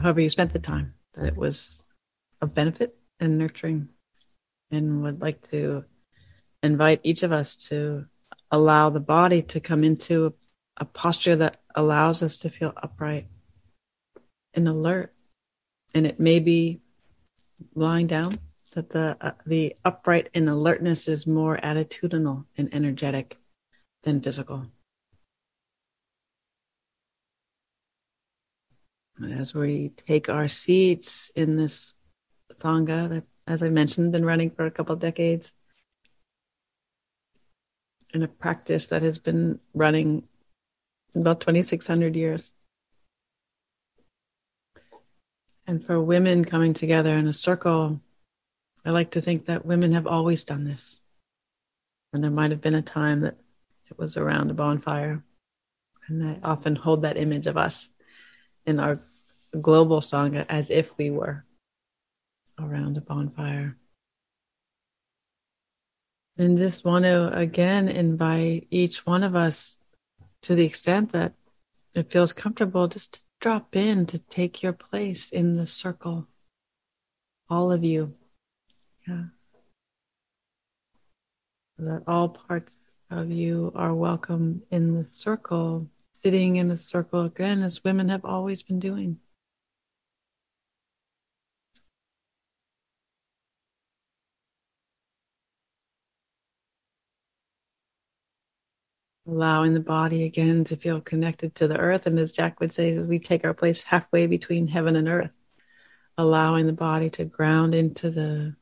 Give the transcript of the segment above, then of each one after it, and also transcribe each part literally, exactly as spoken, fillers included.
however you spent the time, that it was of benefit and nurturing, and would like to invite each of us to allow the body to come into a posture that allows us to feel upright and alert. And it may be lying down, that the uh, the upright and alertness is more attitudinal and energetic than physical. As we take our seats in this Thanga that, as I mentioned, been running for a couple of decades, in a practice that has been running about twenty-six hundred years. And for women coming together in a circle, I like to think that women have always done this. And there might have been a time that it was around a bonfire. And I often hold that image of us in our global Sangha as if we were around a bonfire. And just want to again invite each one of us, to the extent that it feels comfortable, just to drop in, to take your place in the circle. All of you. Yeah. So that all parts of you are welcome in the circle, sitting in the circle again, as women have always been doing. Allowing the body again to feel connected to the earth. And as Jack would say, we take our place halfway between heaven and earth, allowing the body to ground into the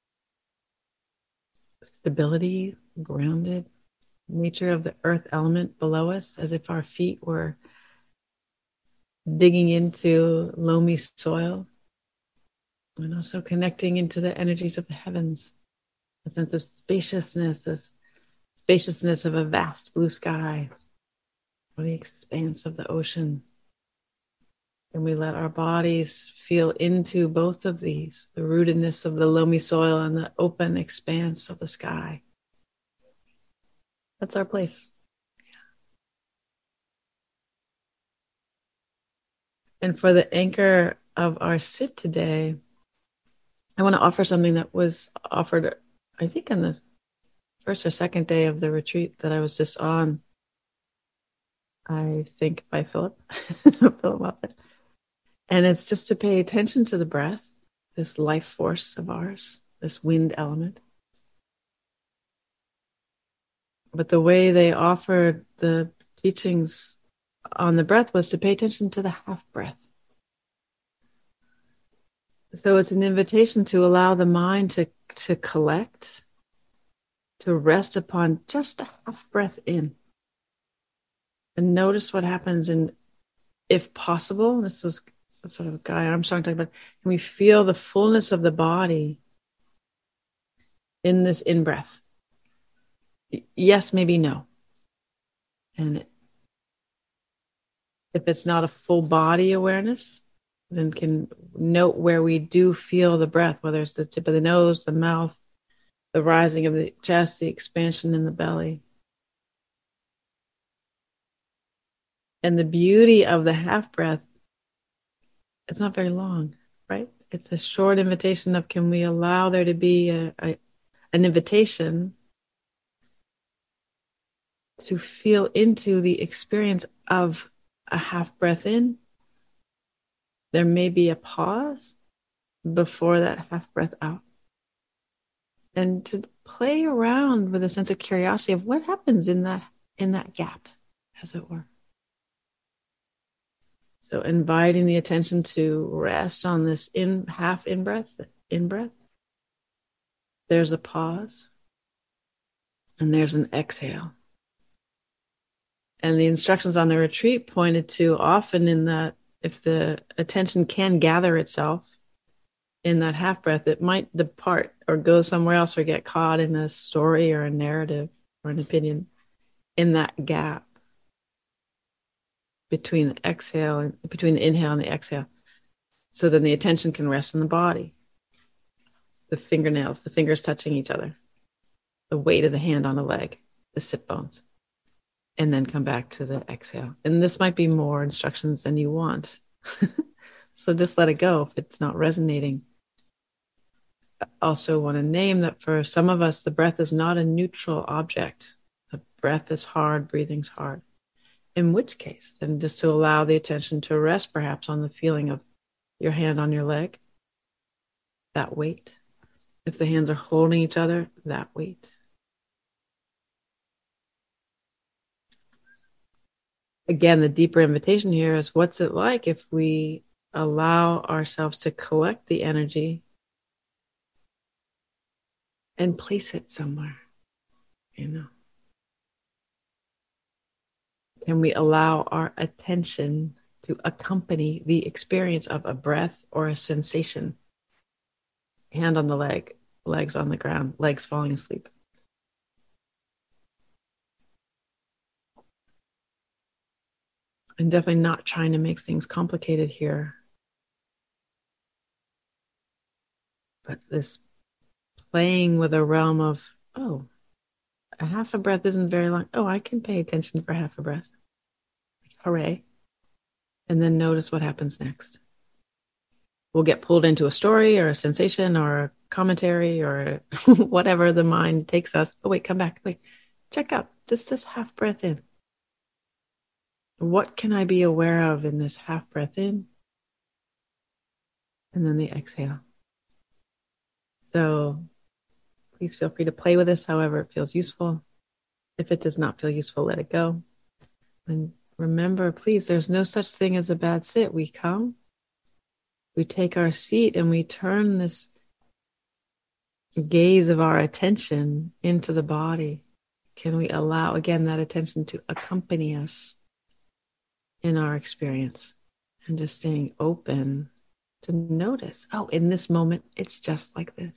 stability, grounded nature of the earth element below us, as if our feet were digging into loamy soil, and also connecting into the energies of the heavens, a sense of spaciousness, the spaciousness of a vast blue sky, or the expanse of the ocean. And we let our bodies feel into both of these, the rootedness of the loamy soil and the open expanse of the sky. That's our place. And for the anchor of our sit today, I want to offer something that was offered, I think, on the first or second day of the retreat that I was just on. I think by Philip, Philip Muppet. And it's just to pay attention to the breath, this life force of ours, this wind element. But the way they offered the teachings on the breath was to pay attention to the half breath. So it's an invitation to allow the mind to, to collect, to rest upon just a half breath in. And notice what happens. And if possible, this was sort of Guy Armstrong talking about, can we feel the fullness of the body in this in-breath? Yes, maybe no. And if it's not a full body awareness, then can note where we do feel the breath, whether it's the tip of the nose, the mouth, the rising of the chest, the expansion in the belly. And the beauty of the half breath, it's not very long, right? It's a short invitation of, can we allow there to be a, a, an invitation to feel into the experience of a half breath in. There may be a pause before that half breath out. And to play around with a sense of curiosity of what happens in that in that gap, as it were. So inviting the attention to rest on this in half in breath, in breath. There's a pause. And there's an exhale. And the instructions on the retreat pointed to often in that if the attention can gather itself in that half breath, it might depart or go somewhere else or get caught in a story or a narrative or an opinion in that gap between the exhale and between the inhale and the exhale. So then the attention can rest in the body, the fingernails, the fingers touching each other, the weight of the hand on a leg, the sit bones. And then come back to the exhale. And this might be more instructions than you want. So just let it go if it's not resonating. I also want to name that for some of us, the breath is not a neutral object. The breath is hard, breathing's hard. In which case, then just to allow the attention to rest perhaps on the feeling of your hand on your leg, that weight. If the hands are holding each other, that weight. Again, the deeper invitation here is, what's it like if we allow ourselves to collect the energy and place it somewhere, you know? Can we allow our attention to accompany the experience of a breath or a sensation? Hand on the leg, legs on the ground, legs falling asleep. I'm definitely not trying to make things complicated here. But this playing with a realm of, oh, a half a breath isn't very long. Oh, I can pay attention for half a breath. Hooray. And then notice what happens next. We'll get pulled into a story or a sensation or a commentary or whatever the mind takes us. Oh, wait, come back. Wait, check out this, this half breath in. What can I be aware of in this half breath in? And then the exhale. So please feel free to play with this however it feels useful. If it does not feel useful, let it go. And remember, please, there's no such thing as a bad sit. We come, we take our seat, and we turn this gaze of our attention into the body. Can we allow, again, that attention to accompany us in our experience, and just staying open to notice, oh, in this moment, it's just like this.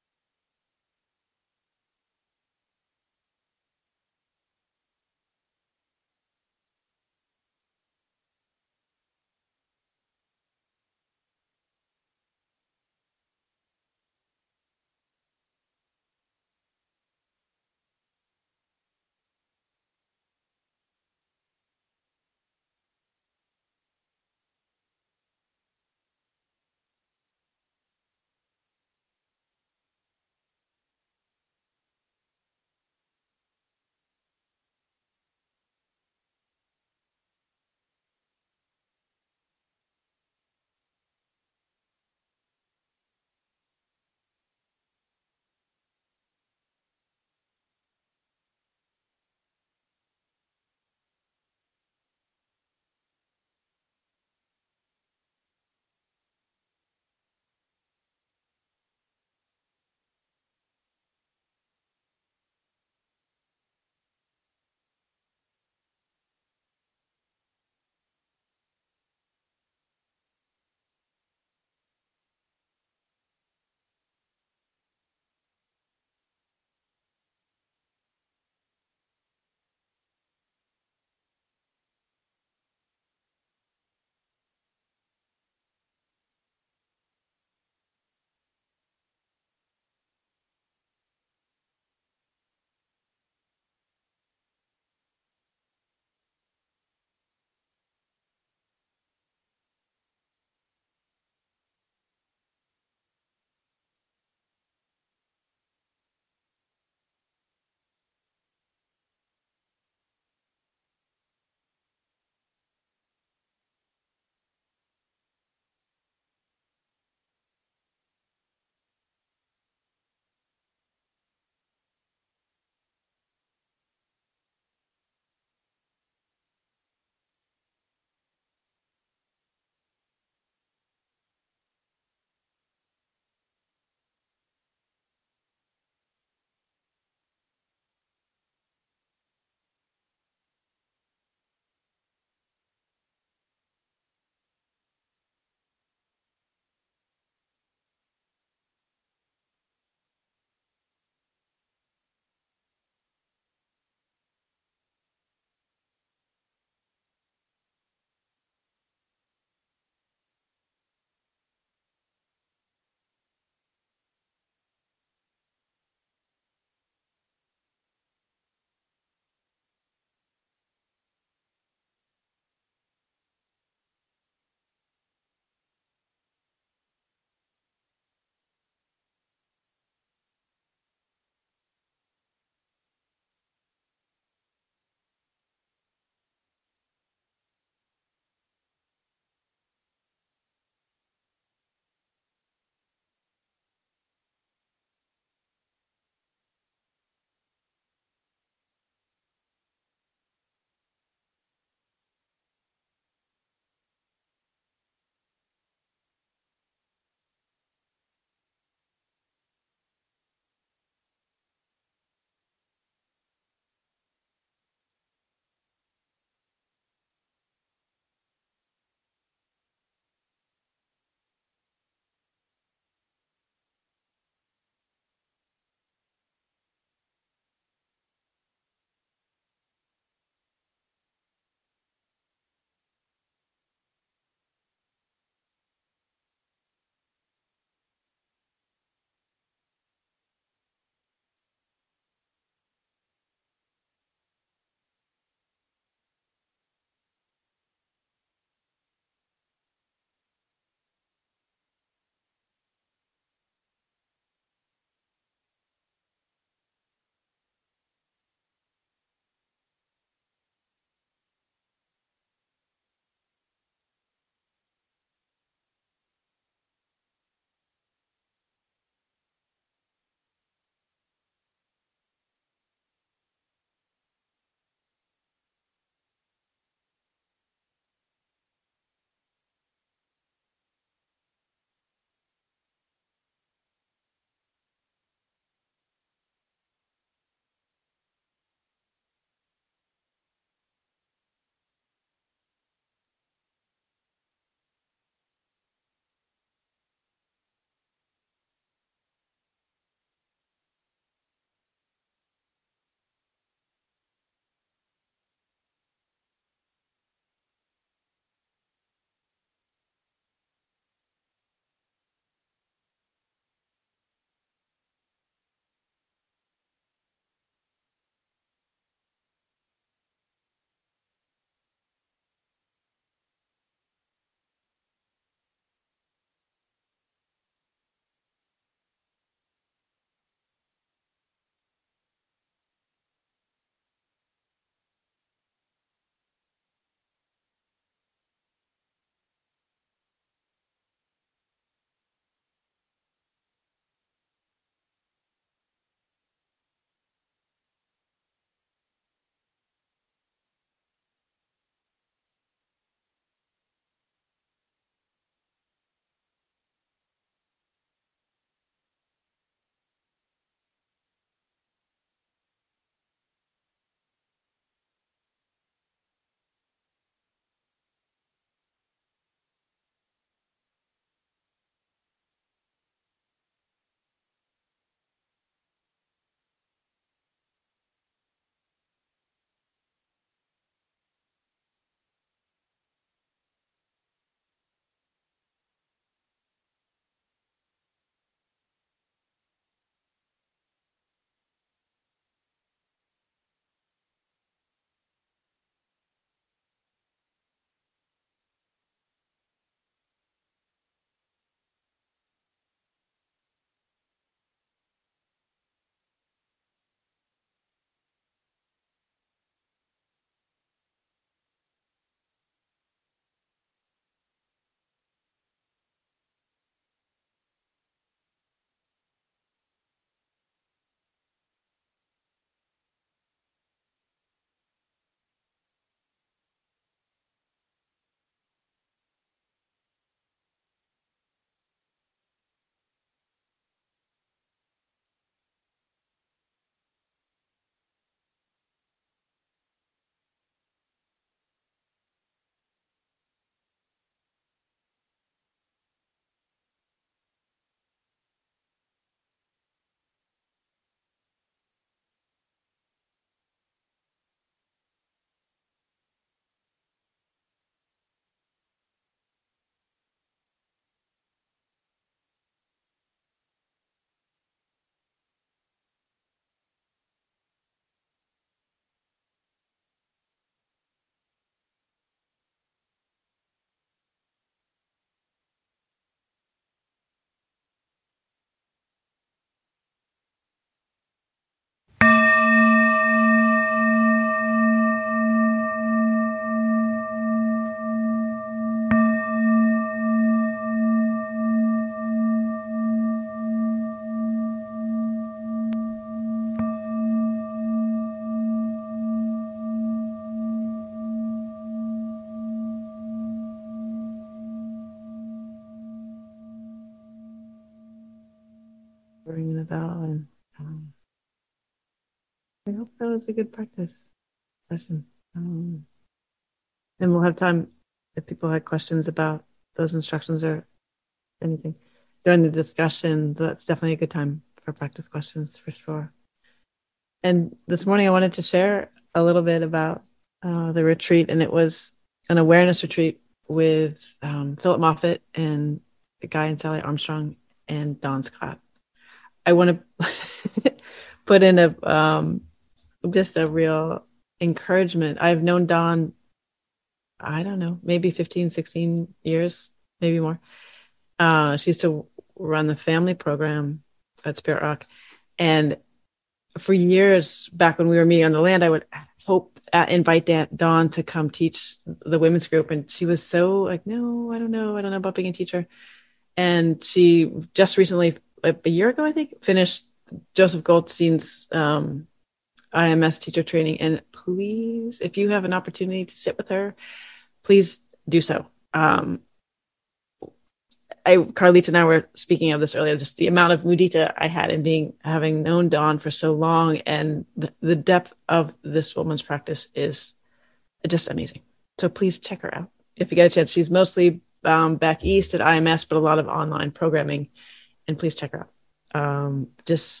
I hope that was a good practice session. Um, and we'll have time if people had questions about those instructions or anything during the discussion. That's definitely a good time for practice questions for sure. And this morning I wanted to share a little bit about uh, the retreat, and it was an awareness retreat with um, Philip Moffitt and Guy and Sally Armstrong and Don Scott. I want to put in a um, just a real encouragement. I've known Don, I don't know, maybe fifteen, sixteen years, maybe more. Uh, she used to run the family program at Spirit Rock. And for years back when we were meeting on the land, I would hope uh, invite Dan, Dawn to come teach the women's group. And she was so like, no, I don't know. I don't know about being a teacher. And she just recently, like a year ago, I think, finished Joseph Goldstein's um, I M S teacher training. And please, if you have an opportunity to sit with her, please do so. Um, I, Carlita and I were speaking of this earlier, just the amount of mudita I had in being, having known Dawn for so long, and the, the depth of this woman's practice is just amazing. So please check her out if you get a chance. She's mostly um, back east at I M S, but a lot of online programming, and please check her out. Um, just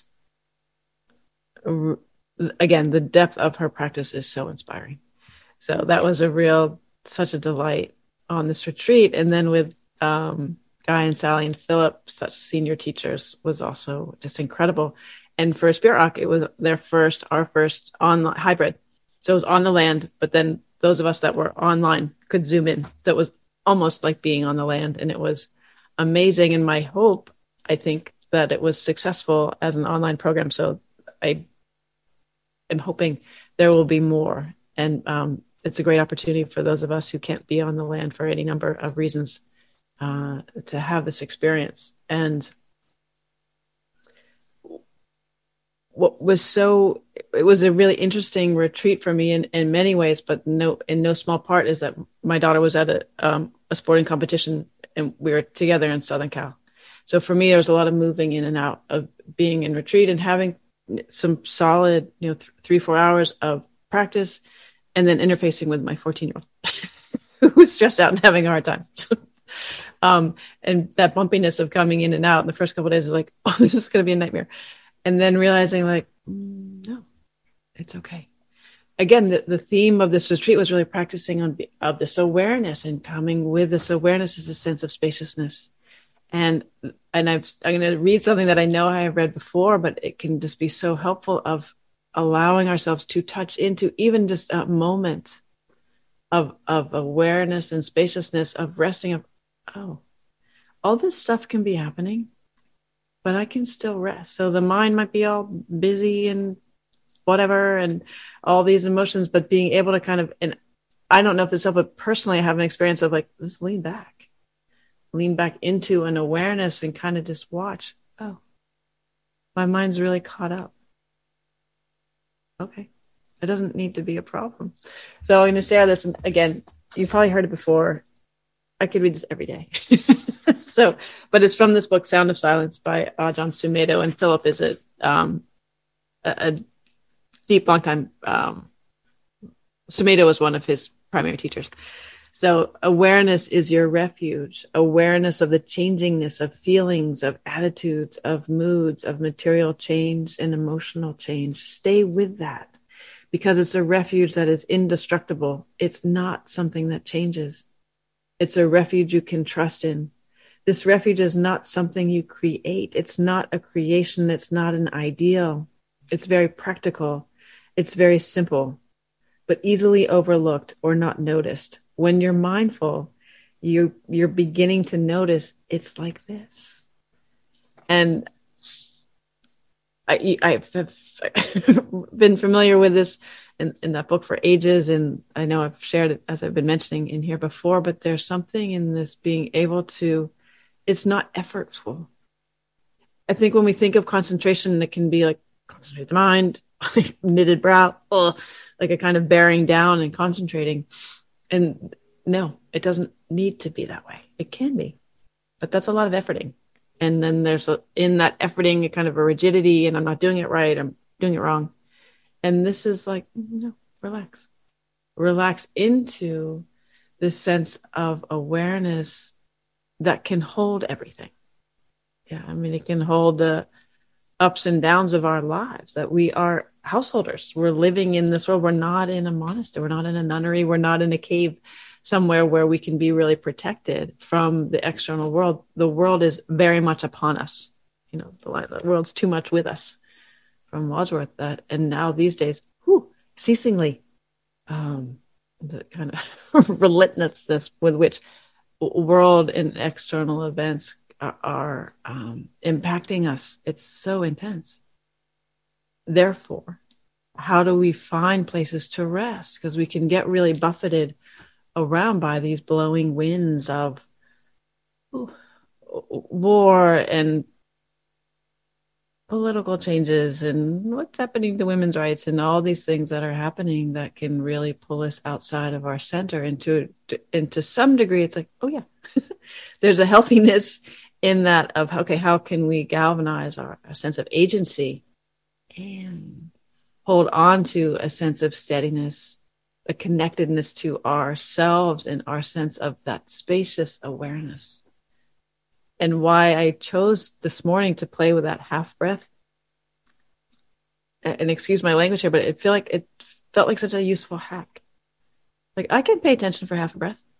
r- again, the depth of her practice is so inspiring. So that was a real, such a delight on this retreat. And then with, um, Guy and Sally and Philip, such senior teachers, was also just incredible. And for Spirit Rock, it was their first, our first on hybrid. So it was on the land, but then those of us that were online could zoom in. So it was almost like being on the land, and it was amazing. And my hope, I think, that it was successful as an online program. So I am hoping there will be more. And um, it's a great opportunity for those of us who can't be on the land for any number of reasons Uh, to have this experience. And what was so, it was a really interesting retreat for me in, in many ways, but no, in no small part is that my daughter was at a, um, a sporting competition and we were together in Southern Cal. So for me, there was a lot of moving in and out of being in retreat and having some solid, you know, th- three, four hours of practice, and then interfacing with my fourteen year old who was stressed out and having a hard time. Um, and that bumpiness of coming in and out in the first couple of days is like, oh, this is going to be a nightmare. And then realizing like, mm, no, it's okay. Again, the, the theme of this retreat was really practicing on of this awareness, and coming with this awareness is a sense of spaciousness. And, and I've, I'm going to read something that I know I have read before, but it can just be so helpful of allowing ourselves to touch into even just a moment of, of awareness and spaciousness, of resting, of, oh, all this stuff can be happening, but I can still rest. So the mind might be all busy and whatever, and all these emotions, but being able to kind of, and I don't know if this helped, but personally I have an experience of like, let's lean back, lean back into an awareness and kind of just watch. Oh, my mind's really caught up. Okay. It doesn't need to be a problem. So I'm going to share this. And again, you've probably heard it before. I could read this every day. So, but it's from this book, Sound of Silence by Ajahn Sumedho, and Philip is a, um, a, a deep, long time. Um, Sumedho was one of his primary teachers. So awareness is your refuge, awareness of the changingness of feelings, of attitudes, of moods, of material change and emotional change. Stay with that because it's a refuge that is indestructible. It's not something that changes. It's a refuge you can trust in. This refuge is not something you create. It's not a creation. It's not an ideal. It's very practical. It's very simple, but easily overlooked or not noticed. When you're mindful, you, you're beginning to notice it's like this. And I, I've, I've been familiar with this in, in that book for ages, and I know I've shared it as I've been mentioning in here before, but there's something in this being able to, it's not effortful. I think when we think of concentration, it can be like concentrate the mind, like knitted brow, ugh, like a kind of bearing down and concentrating. And no, it doesn't need to be that way. It can be, but that's a lot of efforting. And then there's a, in that efforting, a kind of a rigidity, and I'm not doing it right, I'm doing it wrong. And this is like, no, relax. Relax into this sense of awareness that can hold everything. Yeah, I mean, it can hold the ups and downs of our lives, that we are householders. We're living in this world. We're not in a monastery. We're not in a nunnery. We're not in a cave somewhere where we can be really protected from the external world. The world is very much upon us. You know, the, the world's too much with us, from Wadsworth. That, and now these days, whew, ceasingly, um, the kind of relentlessness with which world and external events are, are um, impacting us. It's so intense. Therefore, how do we find places to rest? Because we can get really buffeted around by these blowing winds of ooh, war and political changes and what's happening to women's rights and all these things that are happening that can really pull us outside of our center. Into into some degree, it's like, oh yeah, there's a healthiness in that of, okay, how can we galvanize our, our sense of agency and hold on to a sense of steadiness, a connectedness to ourselves and our sense of that spacious awareness. And why I chose this morning to play with that half breath, and excuse my language here, but it felt like it felt like such a useful hack. Like, I can pay attention for half a breath.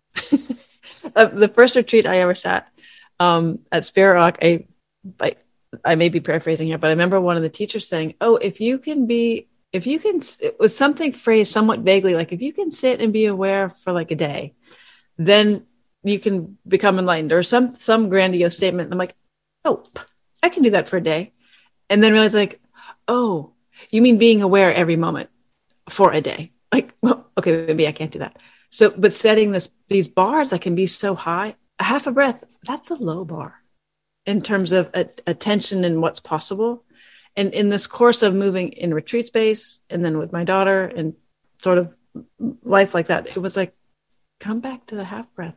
uh, the first retreat I ever sat um, at Spirit Rock, I, I I may be paraphrasing here, but I remember one of the teachers saying, "Oh, if you can be, if you can," it was something phrased somewhat vaguely, like if you can sit and be aware for like a day, then you can become enlightened, or some some grandiose statement. And I'm like, oh, I can do that for a day, and then realize like, oh, you mean being aware every moment for a day? Like, well, okay, maybe I can't do that. So, but setting this these bars that can be so high, a half a breath, that's a low bar in terms of a, attention and what's possible. And in this course of moving in retreat space, and then with my daughter and sort of life like that, it was like, come back to the half breath.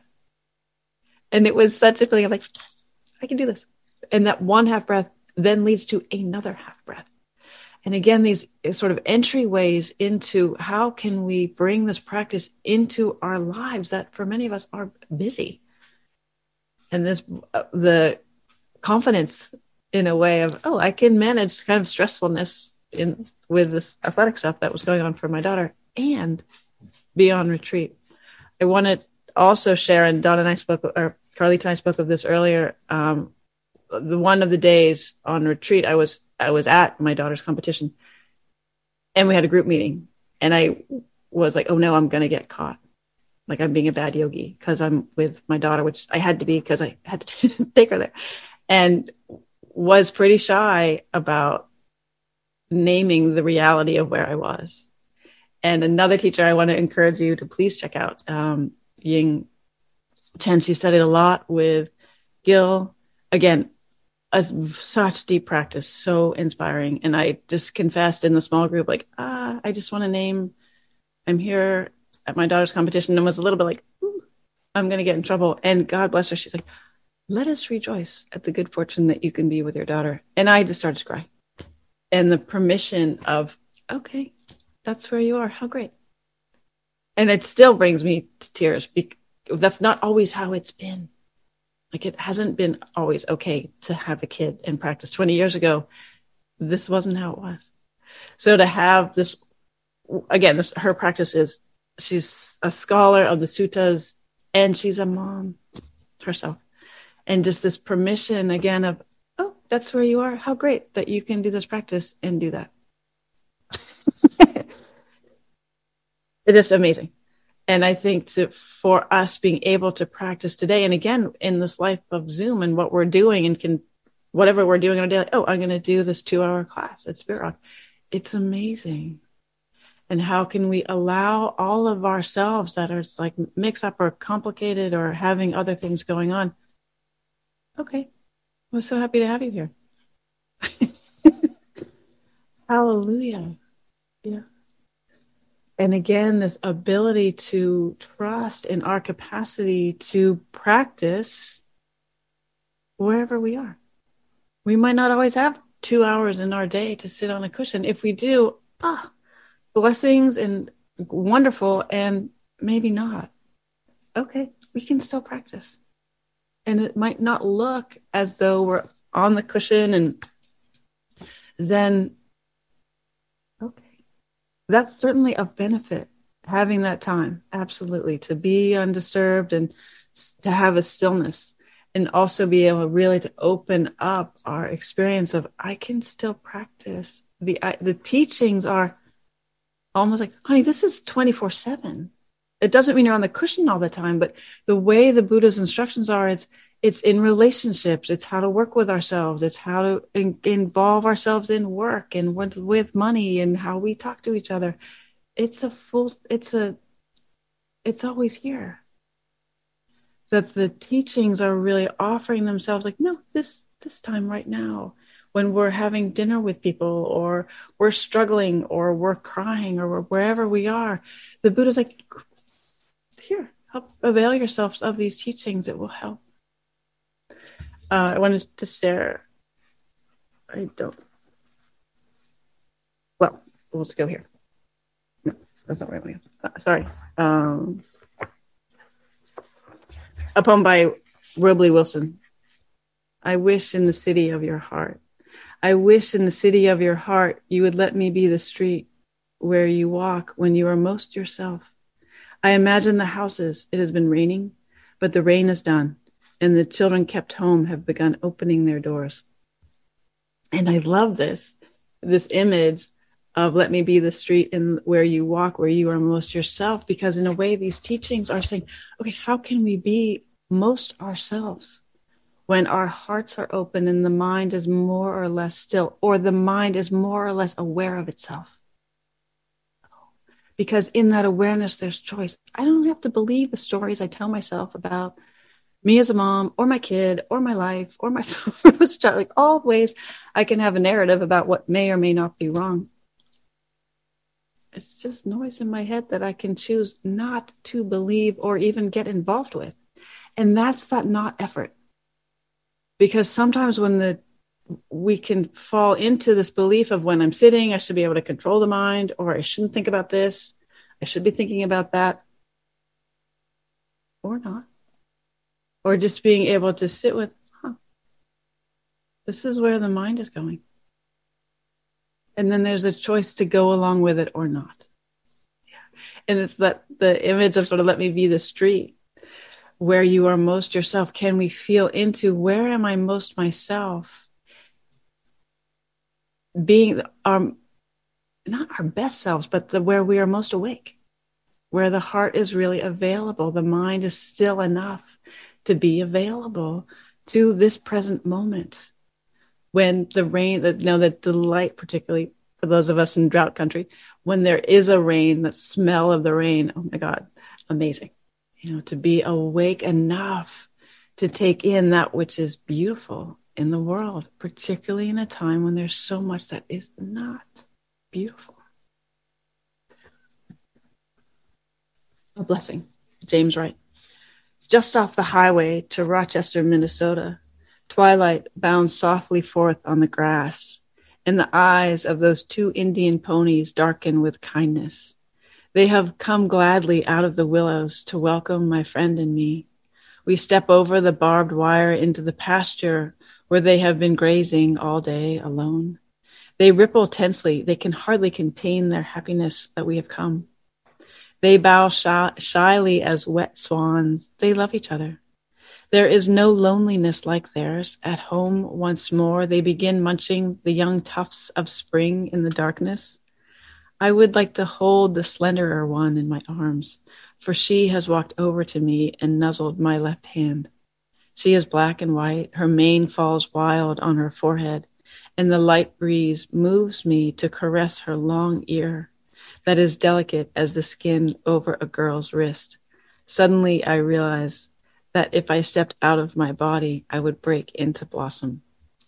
And it was such a feeling of like, I can do this. And that one half breath then leads to another half breath. And again, these sort of entryways into how can we bring this practice into our lives that for many of us are busy. And this, uh, the confidence in a way of, oh, I can manage kind of stressfulness in with this athletic stuff that was going on for my daughter and be on retreat. I want to also share, and Dawn and I spoke, or Carlita and I spoke of this earlier. Um, the one of the days on retreat, I was I was at my daughter's competition, and we had a group meeting, and I was like, oh no, I'm going to get caught. Like I'm being a bad yogi because I'm with my daughter, which I had to be because I had to take her there, and was pretty shy about naming the reality of where I was. And another teacher I want to encourage you to please check out, um, Ying Chen. She studied a lot with Gil. Again, a, such deep practice, so inspiring. And I just confessed in the small group, like, ah, I just want to name, I'm here at my daughter's competition, and was a little bit like, ooh, I'm going to get in trouble. And God bless her. She's like, let us rejoice at the good fortune that you can be with your daughter. And I just started to cry. And the permission of, okay, that's where you are. How great. And it still brings me to tears because that's not always how it's been. Like it hasn't been always okay to have a kid and practice. twenty years ago, this wasn't how it was. So to have this, again, this, her practice is, she's a scholar of the suttas and she's a mom herself. And just this permission again of, oh, that's where you are. How great that you can do this practice and do that. It is amazing. And I think that for us being able to practice today, and again, in this life of Zoom and what we're doing and can, whatever we're doing on a day, like, oh, I'm going to do this two hour class at Spirit Rock. It's amazing. And how can we allow all of ourselves that are like mixed up or complicated or having other things going on? Okay. I'm so happy to have you here. Hallelujah. Yeah. And again, this ability to trust in our capacity to practice wherever we are. We might not always have two hours in our day to sit on a cushion. If we do, ah, blessings and wonderful, and maybe not. Okay, we can still practice. And it might not look as though we're on the cushion, and then, okay, that's certainly a benefit, having that time, absolutely, to be undisturbed and to have a stillness, and also be able really to open up our experience of, I can still practice. The, I, the teachings are almost like, honey, this is twenty-four seven. It doesn't mean you're on the cushion all the time, but the way the Buddha's instructions are, it's it's in relationships. It's how to work with ourselves. It's how to in, involve ourselves in work and with, with money and how we talk to each other. It's a full, it's a, it's always here. That the teachings are really offering themselves like, no, this, this time right now, when we're having dinner with people, or we're struggling, or we're crying, or we're wherever we are, the Buddha's like, here, help avail yourselves of these teachings. It will help. Uh, I wanted to share. I don't. Well, let's go here. No, that's not where I want to go. Uh, sorry. Um, a poem by Robley Wilson. I wish in the city of your heart. I wish in the city of your heart you would let me be the street where you walk when you are most yourself. I imagine the houses. It has been raining, but the rain is done, and the children kept home have begun opening their doors. And I love this, this image of let me be the street in where you walk, where you are most yourself, because in a way, these teachings are saying, okay, how can we be most ourselves when our hearts are open and the mind is more or less still, or the mind is more or less aware of itself? Because in that awareness, there's choice. I don't have to believe the stories I tell myself about me as a mom, or my kid, or my life, or my first child, like all ways I can have a narrative about what may or may not be wrong. It's just noise in my head that I can choose not to believe or even get involved with. And that's that not effort. Because sometimes when the we can fall into this belief of, when I'm sitting, I should be able to control the mind, or I shouldn't think about this, I should be thinking about that, or not. Or just being able to sit with, huh, this is where the mind is going. And then there's a choice to go along with it or not. Yeah. And it's that the image of sort of let me be the street where you are most yourself. Can we feel into, where am I most myself? Being our, not our best selves, but the where we are most awake, where the heart is really available. The mind is still enough to be available to this present moment. When the rain, the, you know, the delight, particularly for those of us in drought country, when there is a rain, that smell of the rain, oh my God, amazing. You know, to be awake enough to take in that which is beautiful in the world, particularly in a time when there's so much that is not beautiful. A blessing, James Wright. Just off the highway to Rochester, Minnesota, twilight bounds softly forth on the grass, and the eyes of those two Indian ponies darken with kindness. They have come gladly out of the willows to welcome my friend and me. We step over the barbed wire into the pasture where they have been grazing all day alone. They ripple tensely. They can hardly contain their happiness that we have come. They bow shy, shyly as wet swans. They love each other. There is no loneliness like theirs. At home once more, they begin munching the young tufts of spring in the darkness. I would like to hold the slenderer one in my arms, for she has walked over to me and nuzzled my left hand. She is black and white. Her mane falls wild on her forehead, and the light breeze moves me to caress her long ear that is delicate as the skin over a girl's wrist. Suddenly I realize that if I stepped out of my body, I would break into blossom.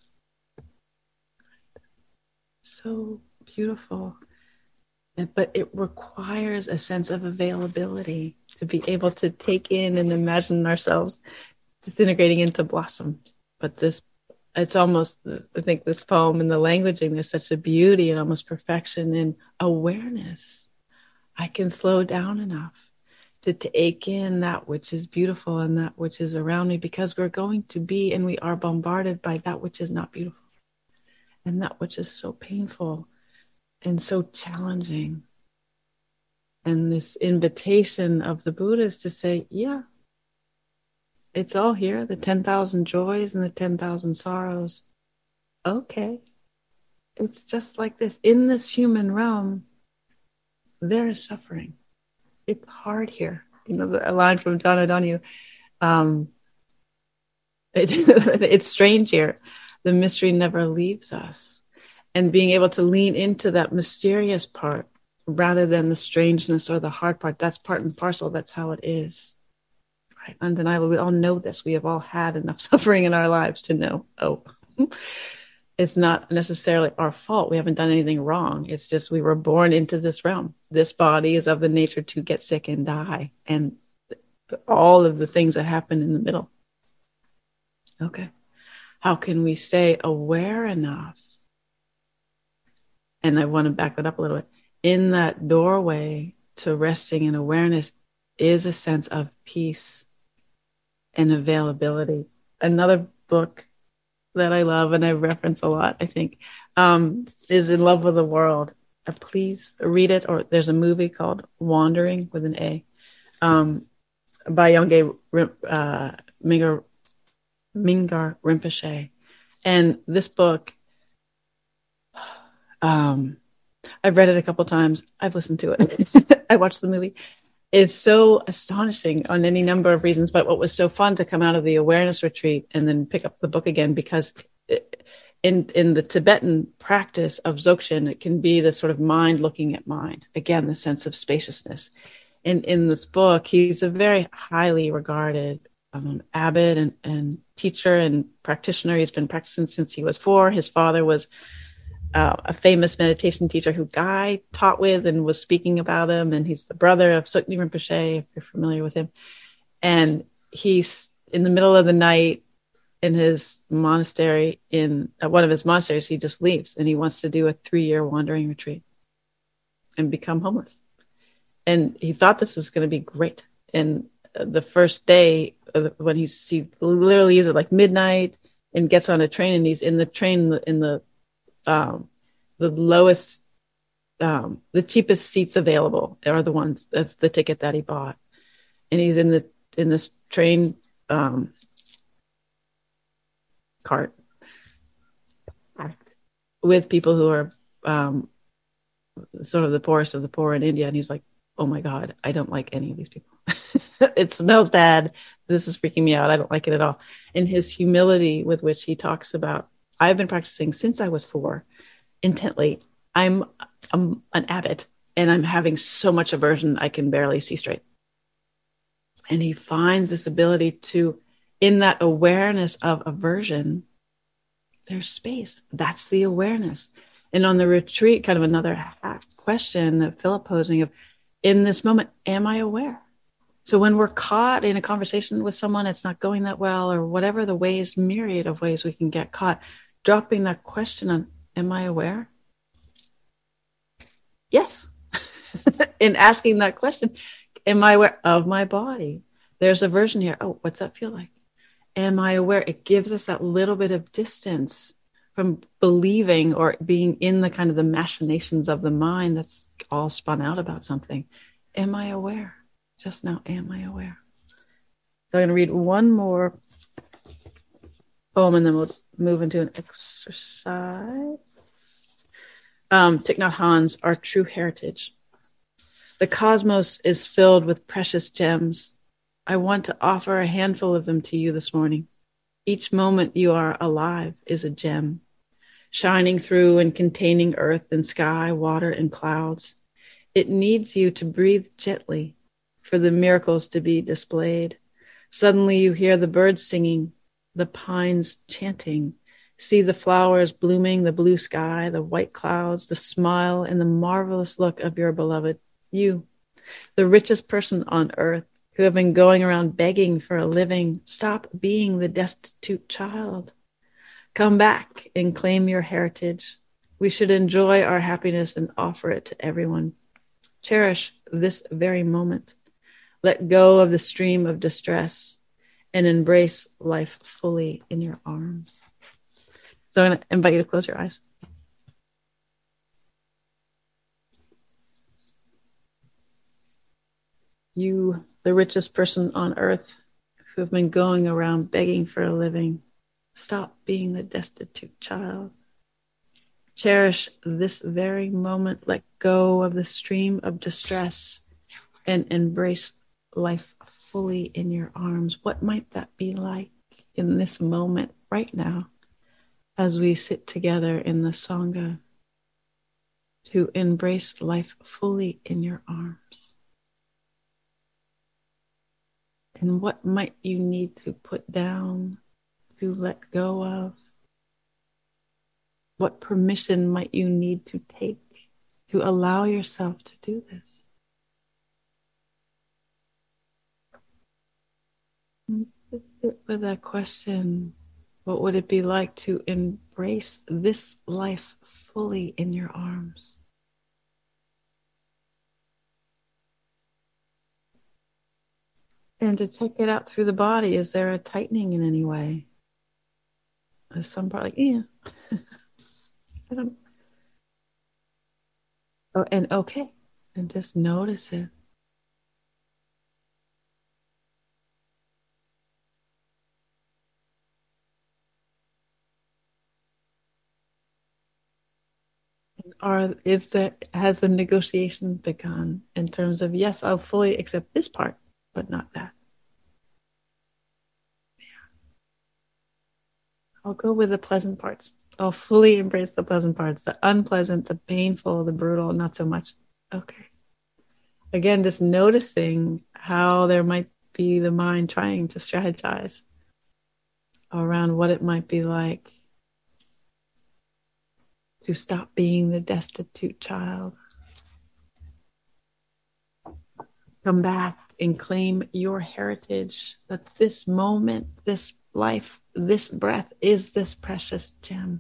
So beautiful. But it requires a sense of availability to be able to take in and imagine ourselves disintegrating into blossom. But this it's almost, I think this poem and the languaging, there's such a beauty and almost perfection in awareness. I can slow down enough to take in that which is beautiful and that which is around me, because we're going to be, and we are bombarded by that which is not beautiful and that which is so painful and so challenging. And this invitation of the Buddha is to say, yeah, it's all here, the ten thousand joys and the ten thousand sorrows. Okay. It's just like this. In this human realm, there is suffering. It's hard here. You know, a line from John O'Donohue, um, it, it's strange here. The mystery never leaves us. And being able to lean into that mysterious part rather than the strangeness or the hard part, that's part and parcel. That's how it is. Right? Undeniable. We all know this. We have all had enough suffering in our lives to know, oh, it's not necessarily our fault. We haven't done anything wrong. It's just we were born into this realm. This body is of the nature to get sick and die, and all of the things that happen in the middle. Okay. How can we stay aware enough? And I want to back that up a little bit. In that doorway to resting in awareness is a sense of peace and availability. Another book that I love and I reference a lot, I think, um, is In Love with the World. Uh, please read it. Or there's a movie called Wandering with an A, um, by Yongey uh, Mingar, Mingar Rinpoche. And this book, um, I've read it a couple times. I've listened to it. I watched the movie. It's so astonishing on any number of reasons. But what was so fun to come out of the awareness retreat and then pick up the book again, because in in the Tibetan practice of Dzogchen, it can be this sort of mind looking at mind. Again, the sense of spaciousness. And in this book, he's a very highly regarded um, abbot and, and teacher and practitioner. He's been practicing since he was four. His father was Uh, a famous meditation teacher who Guy taught with and was speaking about him. And he's the brother of Sukni Rinpoche, if you're familiar with him. And he's in the middle of the night in his monastery, in uh, one of his monasteries, he just leaves and he wants to do a three-year wandering retreat and become homeless. And he thought this was going to be great. And uh, the first day uh, when he's, he literally leaves at like midnight and gets on a train, and he's in the train in the, in the Um, the lowest, um, the cheapest seats available are the ones, that's the ticket that he bought. And he's in the, in this train, um, cart with people who are, um, sort of the poorest of the poor in India. And he's like, oh my God, I don't like any of these people. It smells bad. This is freaking me out. I don't like it at all. And his humility with which he talks about, I've been practicing since I was four, intently. I'm, I'm an abbot, and I'm having so much aversion I can barely see straight. And he finds this ability to, in that awareness of aversion, there's space. That's the awareness. And on the retreat, kind of another question that Philip posing of, in this moment, am I aware? So when we're caught in a conversation with someone, it's not going that well, or whatever the ways, myriad of ways we can get caught, dropping that question on, am I aware? Yes. In asking that question, am I aware of my body? There's a version here. Oh, what's that feel like? Am I aware? It gives us that little bit of distance from believing or being in the kind of the machinations of the mind that's all spun out about something. Am I aware? Just now, am I aware? So I'm going to read one more poem and then we'll move into an exercise. Um, Thich Nhat Hanh's Our True Heritage. The cosmos is filled with precious gems. I want to offer a handful of them to you this morning. Each moment you are alive is a gem, shining through and containing earth and sky, water and clouds. It needs you to breathe gently for the miracles to be displayed. Suddenly you hear the birds singing, the pines chanting, see the flowers blooming, the blue sky, the white clouds, the smile and the marvelous look of your beloved. You, the richest person on earth, who have been going around begging for a living, stop being the destitute child. Come back and claim your heritage. We should enjoy our happiness and offer it to everyone. Cherish this very moment. Let go of the stream of distress and embrace life fully in your arms. So I'm going to invite you to close your eyes. You, the richest person on earth, who have been going around begging for a living, stop being the destitute child. Cherish this very moment. Let go of the stream of distress and embrace life fully in your arms. What might that be like in this moment right now as we sit together in the Sangha to embrace life fully in your arms? And what might you need to put down, to let go of? What permission might you need to take to allow yourself to do this? And just sit with that question. What would it be like to embrace this life fully in your arms? And to check it out through the body. Is there a tightening in any way? Is some part like, yeah. I don't. Oh, and okay. And just notice it. Or is that has the negotiation begun in terms of, yes, I'll fully accept this part, but not that. Yeah. I'll go with the pleasant parts. I'll fully embrace the pleasant parts. The unpleasant, the painful, the brutal, not so much. Okay. Again, just noticing how there might be the mind trying to strategize around what it might be like to stop being the destitute child. Come back and claim your heritage, that this moment, this life, this breath is this precious gem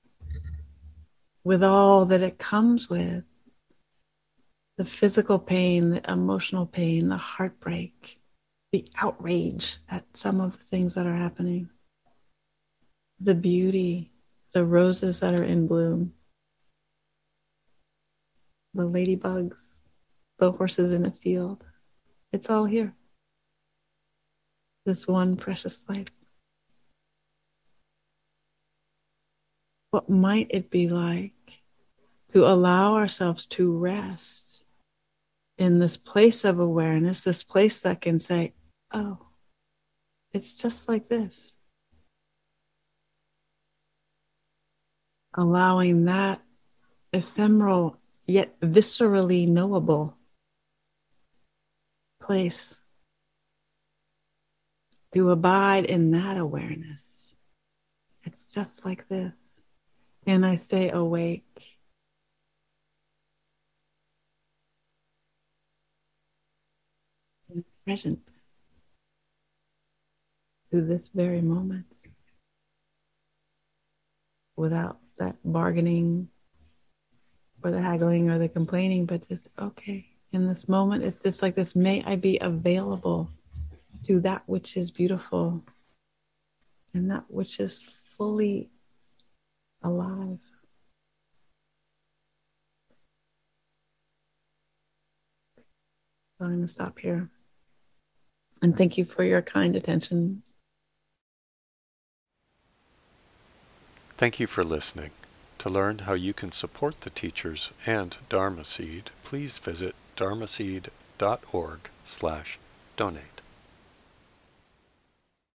with all that it comes with. The physical pain, the emotional pain, the heartbreak, the outrage at some of the things that are happening, the beauty, the roses that are in bloom, the ladybugs, the horses in a field. It's all here. This one precious life. What might it be like to allow ourselves to rest in this place of awareness, this place that can say, oh, it's just like this. Allowing that ephemeral yet viscerally knowable place to abide in that awareness. It's just like this. And I stay awake. And present to this very moment without that bargaining or the haggling or the complaining, but just, okay, in this moment, it's just like this, may I be available to that which is beautiful and that which is fully alive. So I'm going to stop here. And thank you for your kind attention. Thank you for listening. To learn how you can support the teachers and Dharma Seed, please visit dharmaseed dot org slash donate.